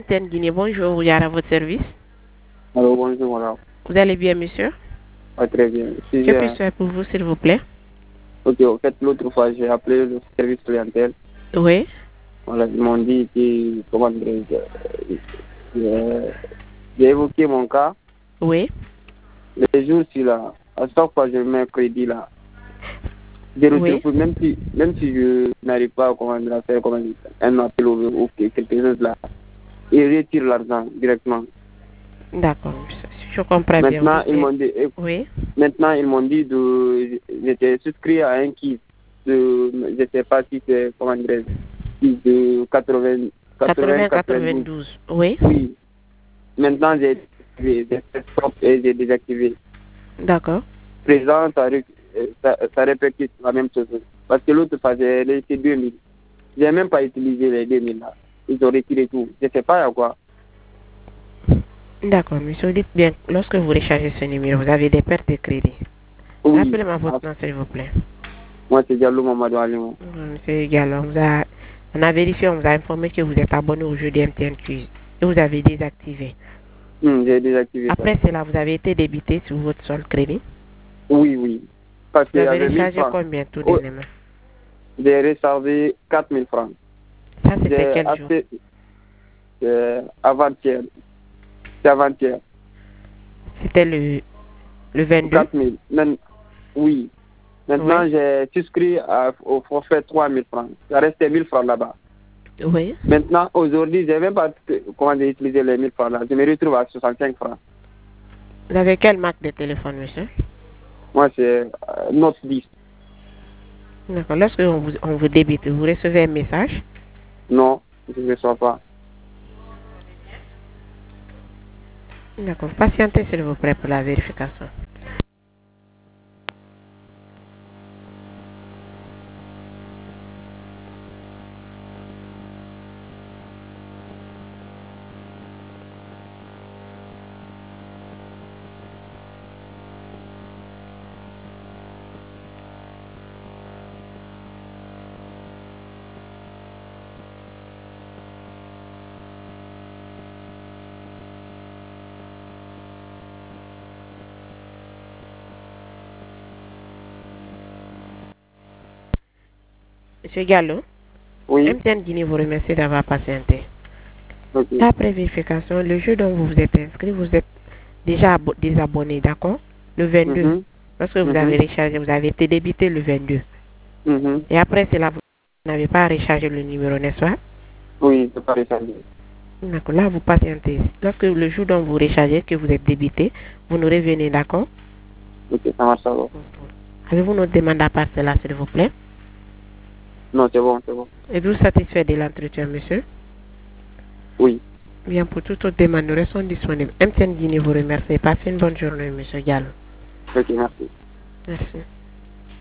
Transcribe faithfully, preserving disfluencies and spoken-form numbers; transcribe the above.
Antenne Guinée, bonjour, Yara, à votre service. Alors, bonjour, madame. Vous allez bien, monsieur? Ah, très bien. Si Que j'ai- puis-je faire pour vous, s'il vous plaît? Ok, en fait, l'autre fois, j'ai appelé le service clientèle. Oui, Voilà, ils m'ont dit que, comment dirais-je, euh, j'ai évoqué mon cas. oui. Les jours-ci, là, à chaque fois que je mets un crédit, là, je Oui. retrouve, même si, même si je n'arrive pas comment dire, à faire comment dire, un appel ou, ou quelque chose là, ils retirent l'argent directement. D'accord, monsieur. Je comprends bien. Maintenant, Vous ils êtes- m'ont dit, eh, Oui, maintenant, ils m'ont dit de, j'étais souscrit à un kit de, je ne sais pas si c'est, comment dirais de quatre-vingts, quatre-vingts, quatre-vingt-douze. quatre-vingts quatre-vingt-douze. Oui. Oui. Maintenant, j'ai j'ai fait stop et j'ai désactivé. D'accord. Présent, ça, ré- ça, ça répercute la même chose. Parce que l'autre fois, j'ai laissé deux mille. Je n'ai même pas utilisé les deux mille là. Ils ont retiré tout. Je ne sais pas à quoi. D'accord, monsieur. Dites bien, lorsque vous rechargez ce numéro, vous avez des pertes de crédit. Oui. Rappelez-moi Ah, votre nom, s'il vous plaît. moi, c'est Diallo Mamadou Alimou. Monsieur Gallo, on, vous a- on a vérifié, on vous a informé que vous êtes abonné au jeu de M T N Quiz et vous avez désactivé. Hum, j'ai désactivé ça. Après cela, vous avez été débité sur votre solde crédit. Oui, oui. Parce Vous qu'il y avez avait mille rechargé francs. combien tout Oh, dernièrement? j'ai rechargé quatre mille francs. Ça, c'était J'ai quel jour? acheté euh, avant-hier. C'est avant-hier. C'était le, le vingt-deux. quatre mille. Men- oui. Maintenant, Oui. j'ai souscrit à- au forfait trois mille francs. Ça restait mille francs là-bas. Oui. Maintenant, aujourd'hui, je n'ai même pas comment j'ai utilisé les mille francs là. Je me retrouve à soixante-cinq francs. Vous avez quelle marque de téléphone, monsieur? Moi, c'est euh, Note dix. D'accord. Lorsque on vous, on vous débite, vous recevez un message. Non, je ne reçois pas. D'accord. Patientez, s'il vous plaît, pour la vérification. Monsieur Gallo, Oui. M T N Guinée vous remercie d'avoir patienté. Ok. Après vérification, le jeu dont vous vous êtes inscrit, vous êtes déjà abo- désabonné, d'accord? Le vingt-deux. Mhm. Lorsque vous Mhm. avez rechargé, vous avez été débité le vingt-deux. Mhm. Et après cela, vous n'avez pas rechargé le numéro, n'est-ce pas? Oui, c'est pas rechargé. D'accord. Là, vous patientez. Lorsque le jour dont vous rechargez, que vous êtes débité, vous nous revenez, d'accord? Ok, ça marche alors. Avez-vous notre demande à part cela, s'il vous plaît? Non, c'est bon, c'est bon. Êtes-vous satisfait de l'entretien, monsieur? Oui. Bien, pour toute autre demande, nous restons disponibles. M T N Guinée vous remercie. Passez une bonne journée, monsieur Gallo. Ok, merci. Merci.